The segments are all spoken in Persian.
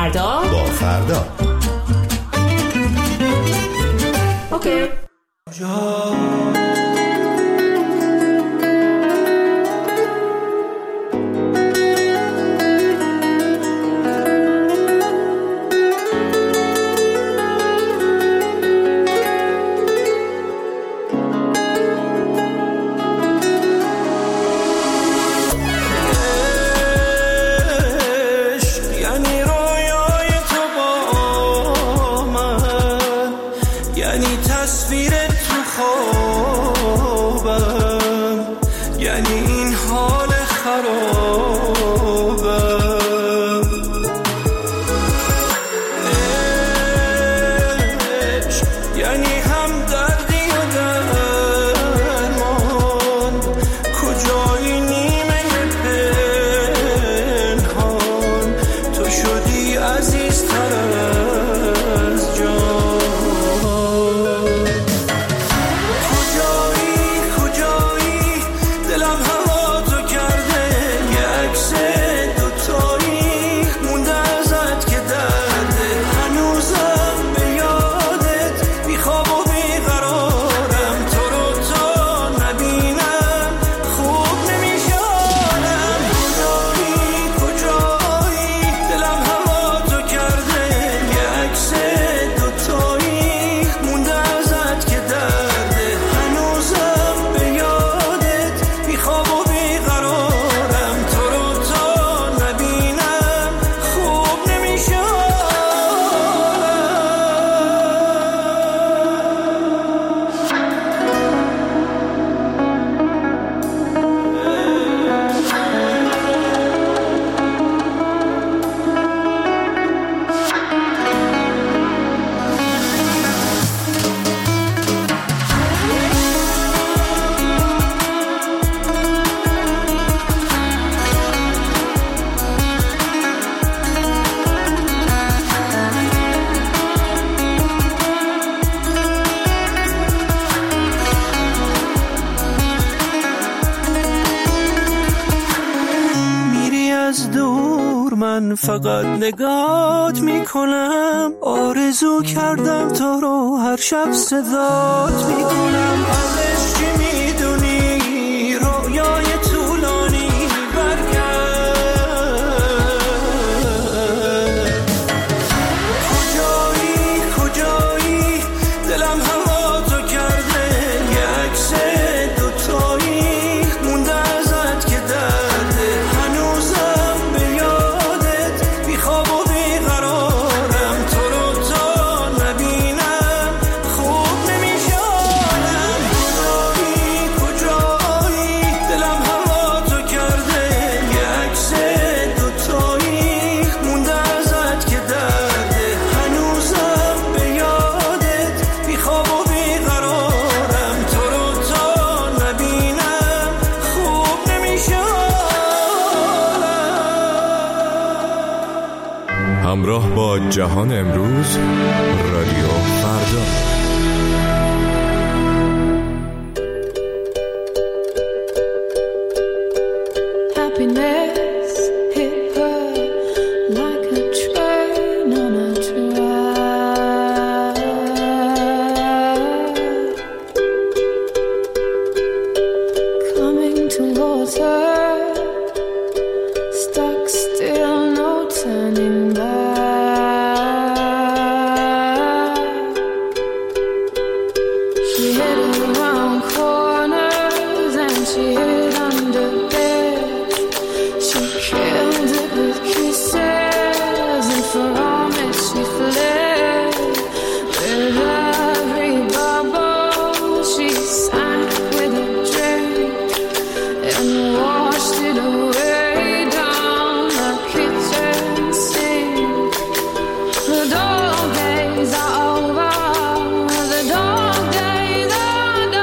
فردا با فردا. اوکی. فقط نگات میکنم، آرزو کردم تو رو هر شب صدات میکنم. ازش چی میدونی رویای طولانی برگرد، کجایی دلم هوا تو کرده، یه عکس دوتایی مونده ازت که درده، هنوزم به یادت بیخواب و بیقرارم، تو رو تا نبینم خوب نمیشانم. کجایی دلم هوا تو کرده، یه عکس دوتایی مونده ازت که درده، هنوزم به یادت بیخواب و بیقرارم، تو رو تا نبینم خوب نمیشانم. همراه با جهان امروز، رادیو فردا. Happiness hit her like a train on a track. Coming towards her, stuck still, no turning back. She hid around corners and she hid under beds. She killed it with kisses, and for almost she fled. With every bubble she sank with a drink and washed it away down the kitchen sink. The dog days are over, the dog days are done.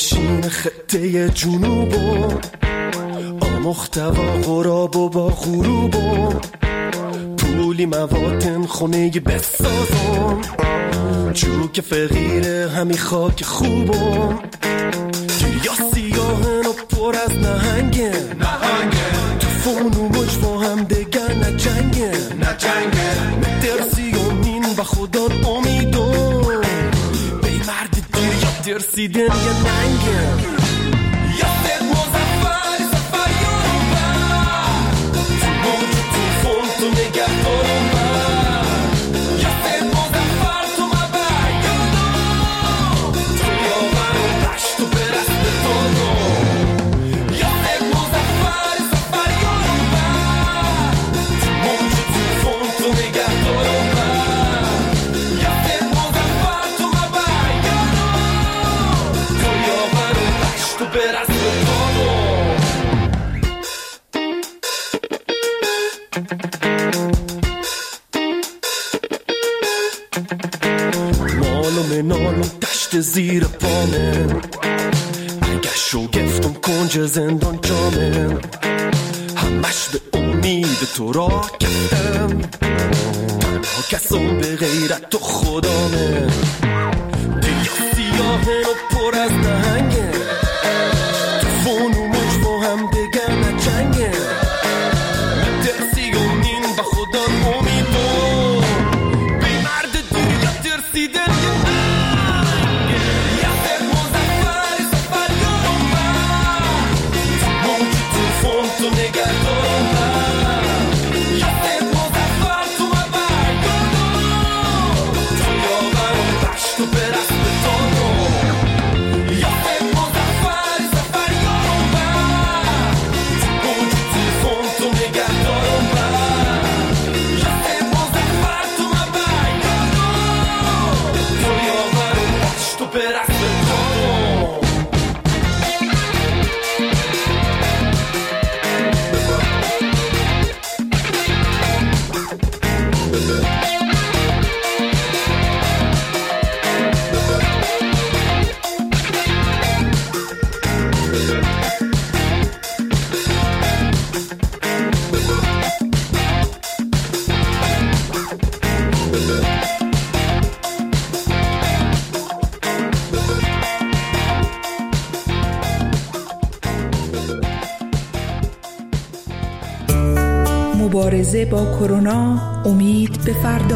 نشین خطه جنوبم، محتوا غراب و با غروبم، پولی مواتن خونه بسازم، جو که فقیر همی خاک خوبم، دریا سیاهن و پر از نهنگن، توفون و موج با هم دگر نجنگن، درسی امین و خدا امیدم، بی مرد دیر یا درسیدن یا ننگن. منالم دشت زیر پامن، اگه شگفتم کنج زندان جامن، همش به امید تو را کردم، تنها کسم به غیرت تو خدامه، دریا سیاهن و پر از نهنگه، توفون و موج با هم دگر نجنگه، درسی امین و خدا امیدم، بی مرد دنیا درسیدن مبارزه با کرونا، امید به فردا.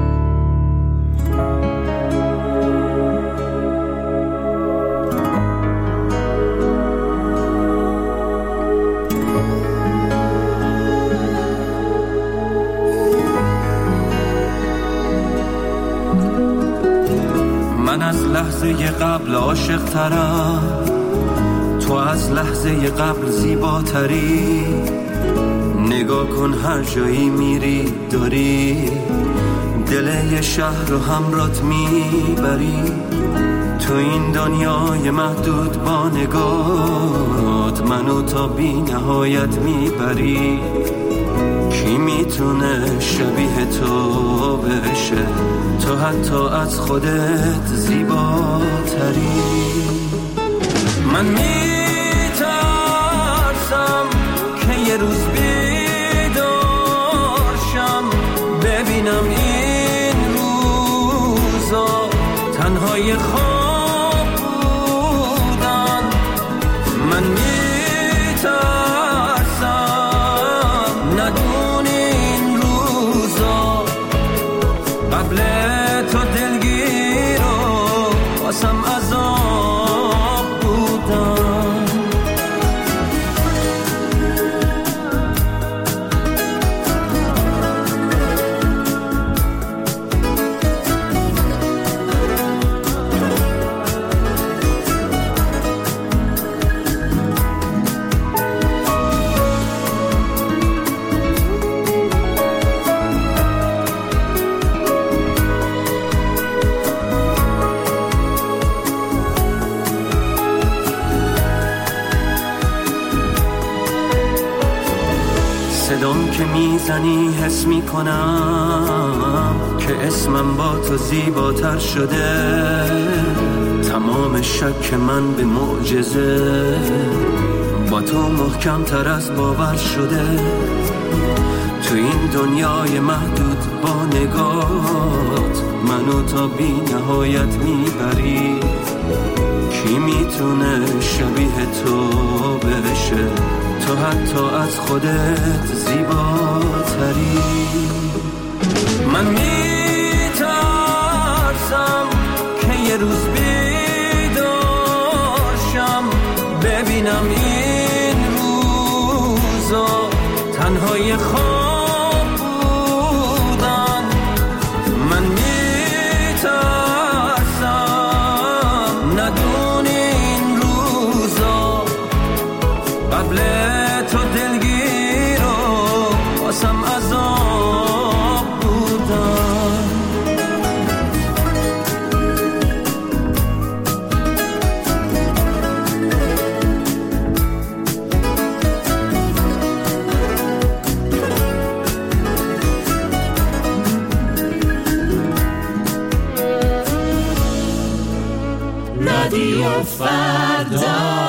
من از لحظه قبل عاشق ترم، تو از لحظه قبل زیباتری، نگاه کن هر جایی میری داری دل یه شهر رو همرات میبری، تو این دنیای محدود با نگاهت منو تا بی نهایت میبری، کی میتونه شبیه تو بشه، تو حتی از خودت زیباتری. من میترسم که یه روز ببینم این روزا تنهای خواب بودن، من میترسم ندونی این روزا قبل تو دلگیر و واسم عذاب بودن. صدام که میزنی حس میکنم که اسمم با تو زیباتر شده، تمام شک من به معجزه با تو محکم تر از باور شده. تو این دنیای محدود با نگات منو تا بی نهایت میبری. کی میتونه شبیه تو بشه؟ تو حتی از خودت زیباتری. من میترسم که یه روز بیدارشم ببینم این روزا تنهای خواب بودن. من میترسم ندونی این روزا قبل تو دلگیر و واسم عذاب بودن. رادیو فردا.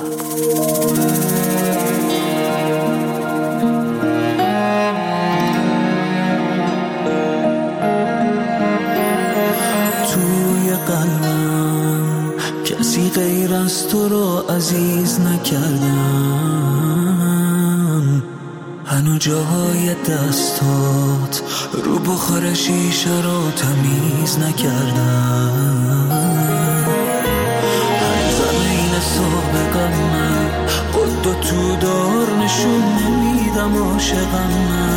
توی قلبم کسی غیر از تو رو عزیز نکردم. هنو جاهای دستات رو بخار شیشه رو تمیز نکردم. هر زمین صبح غمم قد و تو دار نشون نمیدم عاشقم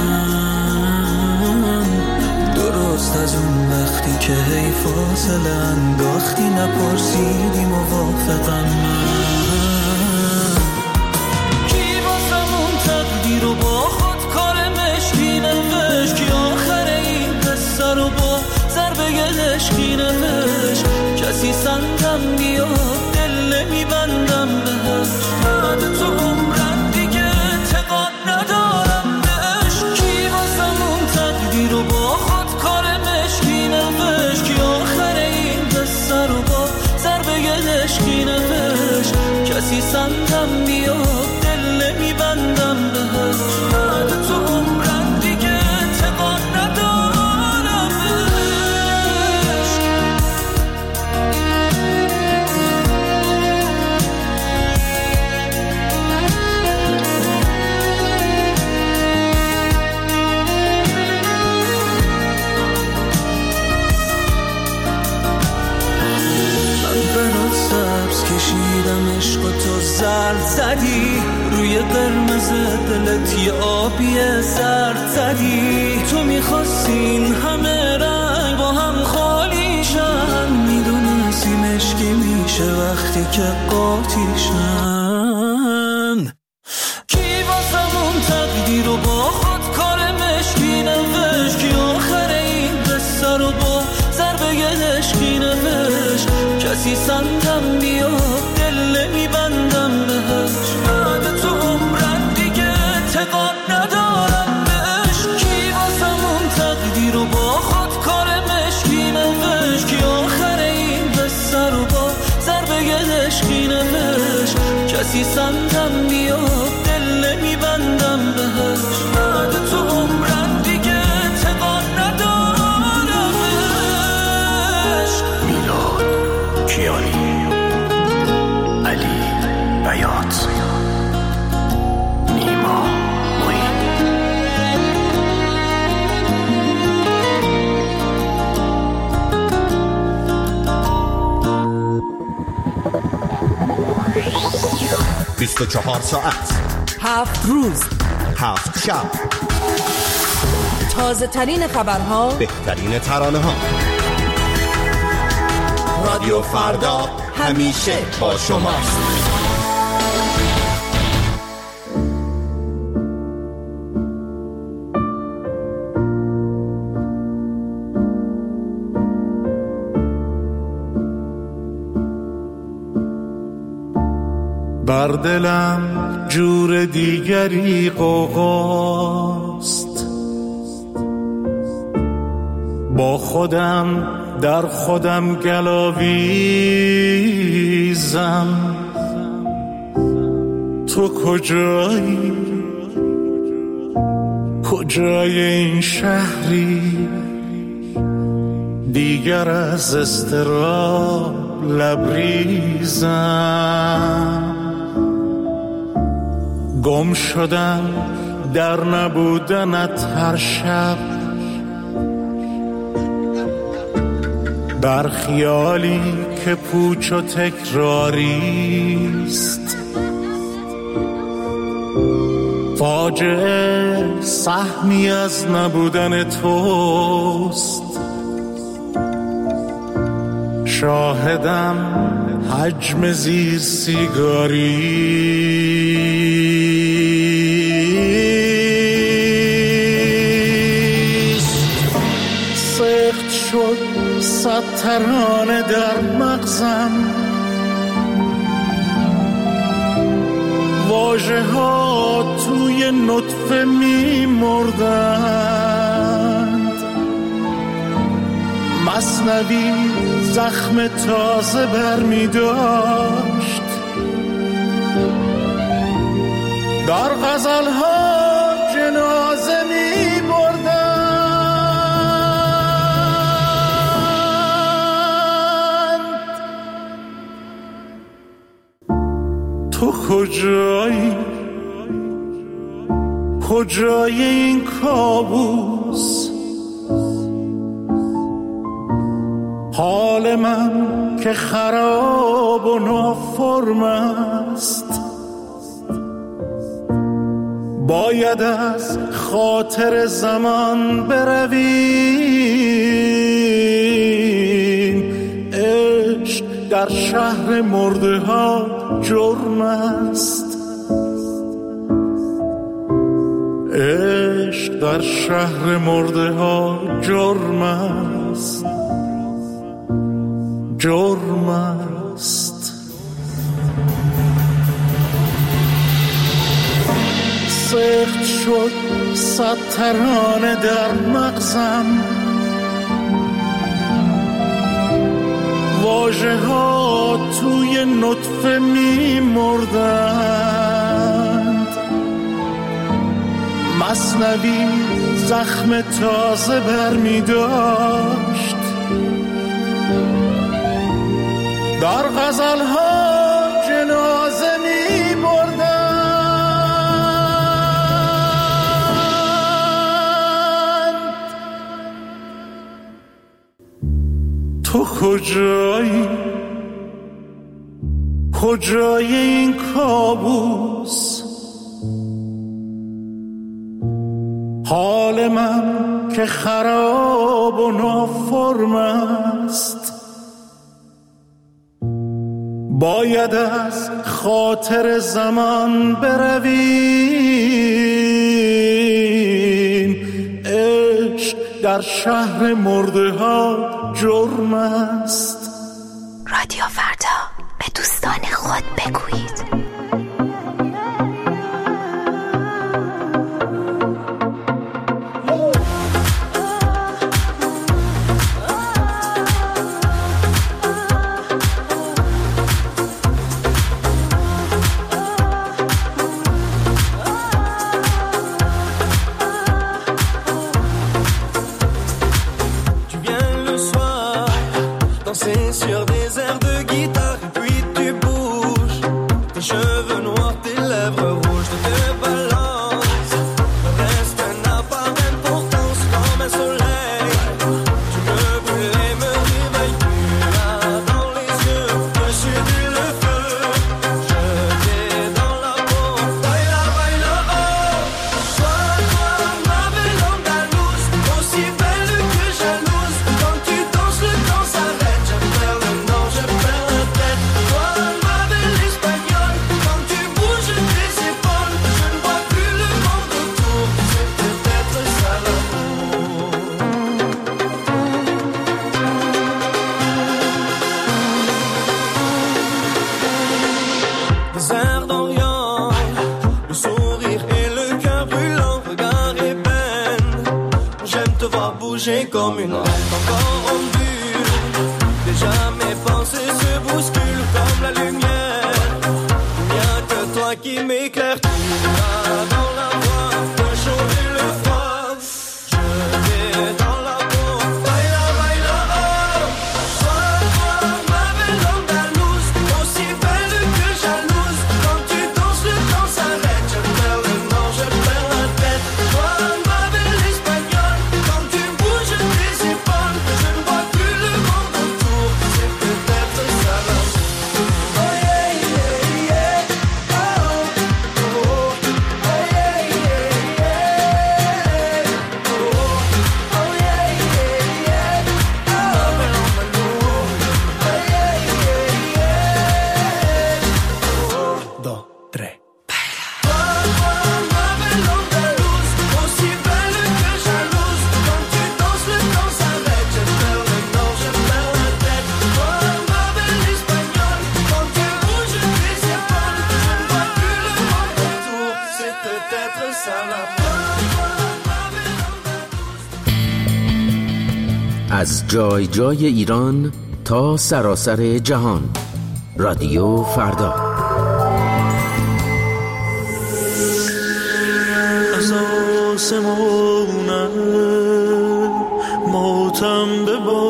من. درست از اون وقتی که هی فاصله انداختی نپرسیدی موافقم من. کی واسم اون تقدیر رو با خود کار مشکی نوشت که آخر این قصه رو با ضربه عشقی نوشت. کسی سندم بیاد دل نمیبندم بهش. بعد تو عمرم دیگه اعتقاد ندارم بهش. کی واسم اون تقدیر رو با خود کار مشکی نوشت که آخر این قصه رو با ضربه عشقی نوشت. کسی سندم بیاد دل نمیبندم بهش. بعد تو عمرم دیگه اعتقاد ندارم بهش. کشیدم عشق و تو زرد زدی روی قرمز دلت یه آبی زرد زدی. تو میخواستین همه رنگ با هم خالیشن. میدونستی مشکی میشه وقتی که قاطیشن. کی واسم اون تقدیر رو با خود کار مشکی نوشت که آخر این قصه رو با ضربه عشقی نوشت. کسی سندم بیاد دل نمیبندم بهش. بعد تو عمرم دیگه اعتقاد ندارم بهش. کی واسم اون تقدیر رو با خود کار مشکی نوشت که آخر این قصه رو با ضربه عشقی نوشت. کسی سندم بیاد دل نمیبندم بهش. بعد تو عمرم دیگه اعتقاد ندارم بهش. میلاد کیانی، علی بیات، نیما معین. بیست و 24 ساعت 7 روز 7 شب. تازه ترین خبرها، بهترین ترانه ها. رادیو فردا همیشه با شماست. بر دلم جور دیگری غوغاست. با خودم در خودم گلاویزم، تو کجایی؟ کجای این شهری؟ دیگر از اضطراب لبریزم، گم شدم در نبودنت هر شب، بر خیالی که پوچ و تکراریست. فاجعه سهمی از نبودن توست، شاهدم حجم زیر سیگاریست. سخت شد صد ترانه در مغزم، واژه ها توی نطفه می مردند، مثنوی زخم تازه بر می داشت، در غزل ها جنازه می بردند. تو کجایی؟ کجای این کابوس؟ حال من که خراب و نافرم است، باید از خاطر زمان برویم. عشق در شهر مرده ها جرم است، عشق در شهر مرده ها جرم است، جرم است. سخت شد صد ترانه در مغزم، واژه ها توی نطفه می مردند، مثنوی زخم تازه بر می داشت، در غزل ها جنازه می بردند. تو کجایی؟ کجای این کابوس؟ حال من که خراب و نافرم است، باید از خاطر زمان برویم. عشق در شهر مرده ها جرم است. رادیو فردا، به دوستان خود بگویید. Sur des airs de guitare, puis tu bouges tes cheveux noirs, tes lèvres rouges, tu te balances. Le reste n'a pas d'importance comme un soleil. Tu me brûles et me réveilles, tu as dans les yeux, je suis le feu, je t'ai dans la peau. Baila, baila, oh, sois toi ma belle andalouse, aussi belle que jalouse. Quand tu danses, le temps s'arrête. Je perds la tête, toi séchées comme une lettre encore en bulle. Déjà mes pensées se bousculent comme la lumière. Il n'y a que toi qui m'éclaire. Tu vas dans la voie de changer le froid. Je vais dans la peau. Baila, baila, oh. Toi, ma belle andalouse, aussi belle que jalouse. Quand tu danses, le temps s'arrête. Je perds le nord, je perds la tête. Toi, ma belle espagnole, quand tu bouges tes épaules, je ne vois plus le monde autour. C'est peut-être ça là. Oh yeah, yeah, yeah. Oh, oh, oh. Oh yeah, yeah, yeah. Oh, oh yeah, yeah, yeah. Oh, belle andalouse. Oh yeah, yeah, yeah. Oh, 2, 3. Ma belle andalouse, aussi belle que jalouse. Quand tu danses, le temps s'arrête. Je perds le nord, je perds la tête. Toi, ma belle espagnole, quand tu bouges tes épaules, je ne vois plus le monde autour. C'est peut-être ça la از جای جای ایران تا سراسر جهان. رادیو فردا. از آسمانم ماتم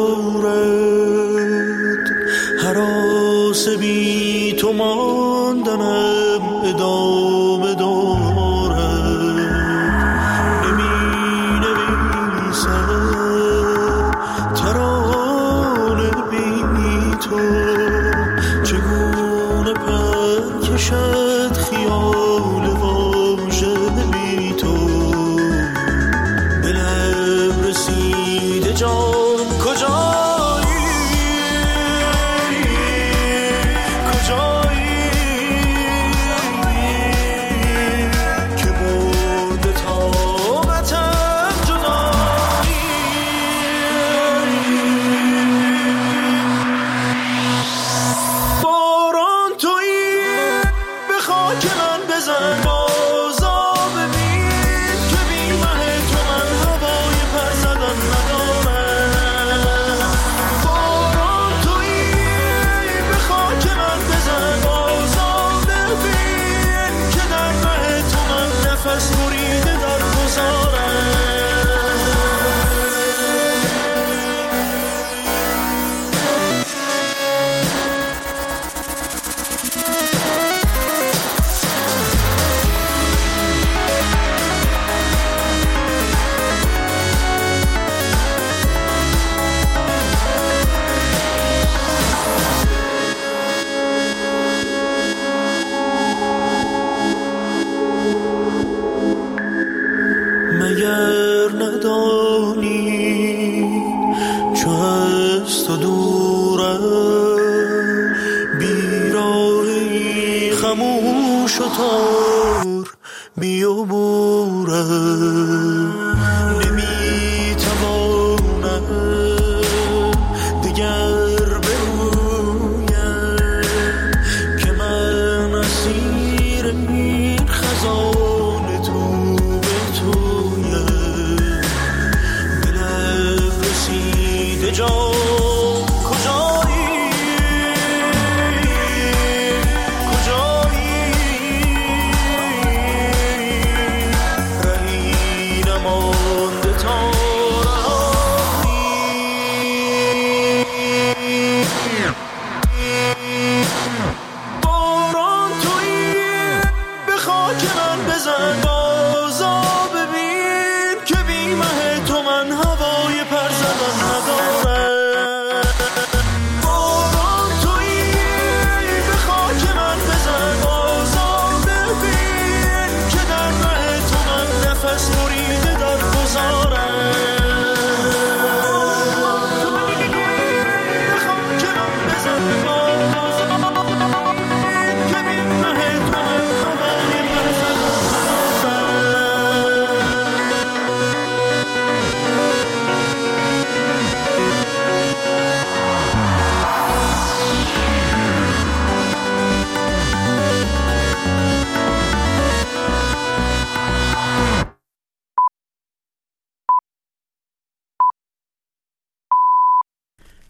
ببارد، هراس بی تو ماندنم ادامه دارد. نمی نویسم ترانه بی تو، چگونه پر کشد خیال واژه بی تو. به لب رسیده جان کجایی، کجایی که برده طاقتم جدایی. باران تویی به خاک من بزن، بازا ببین که بی مه تو من هوای پر زدن ندارم. باران تویی به خاک من بزن، بازا ببین که در مه تو من نفس بریده در گذارم. مگر ندانی چو از تو دورم، بیراهی خموش و تار بیابورم. نمیتوانم دگر بگویم که من اسیر این خزان تو به تویم. به لب رسیده جان کجا